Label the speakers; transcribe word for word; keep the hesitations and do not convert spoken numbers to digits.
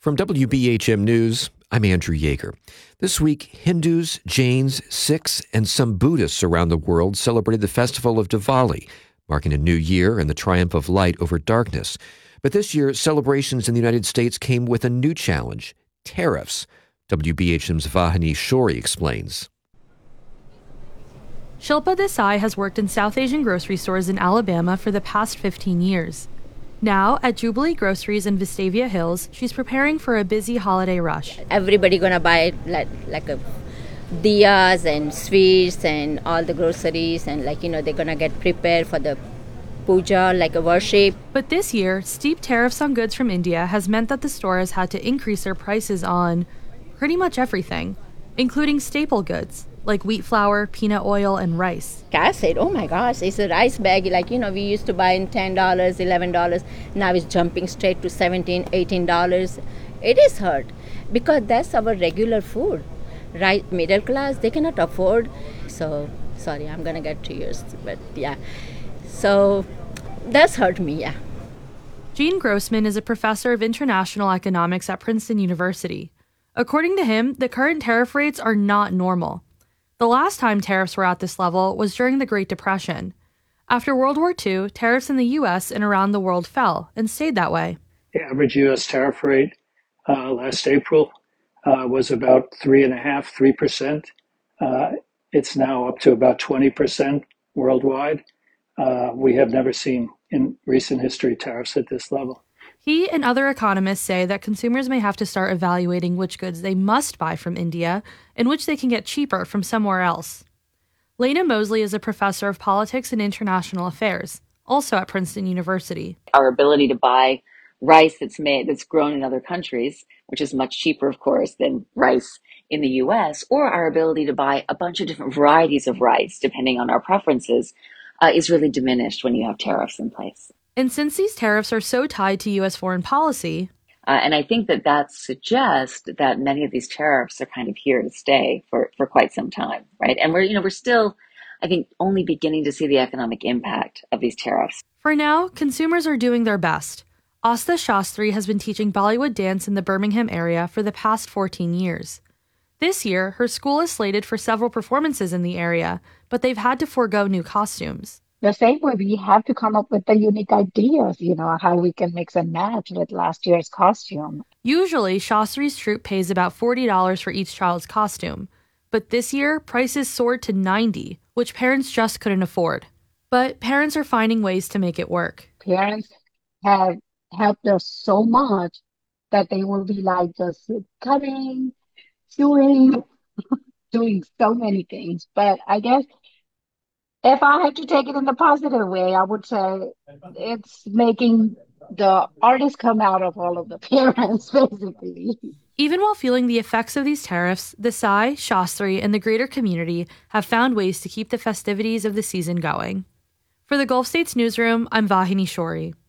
Speaker 1: From W B H M News, I'm Andrew Yeager. This week, Hindus, Jains, Sikhs, and some Buddhists around the world celebrated the festival of Diwali, marking a new year and the triumph of light over darkness. But this year, celebrations in the United States came with a new challenge: tariffs. W B H M's Vahini Shori explains.
Speaker 2: Shilpa Desai has worked in South Asian grocery stores in Alabama for the past fifteen years. Now, at Jubilee Groceries in Vestavia Hills, she's preparing for a busy holiday rush.
Speaker 3: Everybody gonna buy like like a diyas and sweets and all the groceries, and like you know they're gonna get prepared for the puja, like a worship.
Speaker 2: But this year, steep tariffs on goods from India has meant that the store has had to increase their prices on pretty much everything, including staple goods like wheat flour, peanut oil, and rice.
Speaker 3: I said, oh my gosh, it's a rice bag. Like, you know, we used to buy in ten dollars, eleven dollars. Now it's jumping straight to seventeen dollars, eighteen dollars. It is hurt because that's our regular food. Right, middle class, they cannot afford. So, sorry, I'm going to get tears. But yeah, so that's hurt me, yeah.
Speaker 2: Gene Grossman is a professor of international economics at Princeton University. According to him, the current tariff rates are not normal. The last time tariffs were at this level was during the Great Depression. After World War Two, tariffs in the U S and around the world fell and stayed that way.
Speaker 4: The average U S tariff rate uh, last April uh, was about three and a half, three percent. Uh, it's now up to about twenty percent worldwide. Uh, we have never seen in recent history tariffs at this level.
Speaker 2: He and other economists say that consumers may have to start evaluating which goods they must buy from India and which they can get cheaper from somewhere else. Lena Mosley is a professor of politics and international affairs, also at Princeton University.
Speaker 5: Our ability to buy rice that's made, that's grown in other countries, which is much cheaper, of course, than rice in the U S, or our ability to buy a bunch of different varieties of rice, depending on our preferences, uh, is really diminished when you have tariffs in place.
Speaker 2: And since these tariffs are so tied to U S foreign policy,
Speaker 5: uh, and I think that that suggests that many of these tariffs are kind of here to stay for, for quite some time, right? And we're, you know, we're still, I think, only beginning to see the economic impact of these tariffs.
Speaker 2: For now, consumers are doing their best. Asta Shastri has been teaching Bollywood dance in the Birmingham area for the past fourteen years. This year, her school is slated for several performances in the area, but they've had to forego new costumes.
Speaker 6: The same way, we have to come up with the unique ideas, you know, how we can mix and match with last year's costume.
Speaker 2: Usually, Shastri's troupe pays about forty dollars for each child's costume. But this year, prices soared to ninety dollars, which parents just couldn't afford. But parents are finding ways to make it work.
Speaker 6: Parents have helped us so much that they will be like just cutting, sewing, doing so many things. But I guess if I had to take it in the positive way, I would say it's making the artists come out of all of the parents, basically.
Speaker 2: Even while feeling the effects of these tariffs, Desai, Shastri, and the greater community have found ways to keep the festivities of the season going. For the Gulf States Newsroom, I'm Vahini Shori.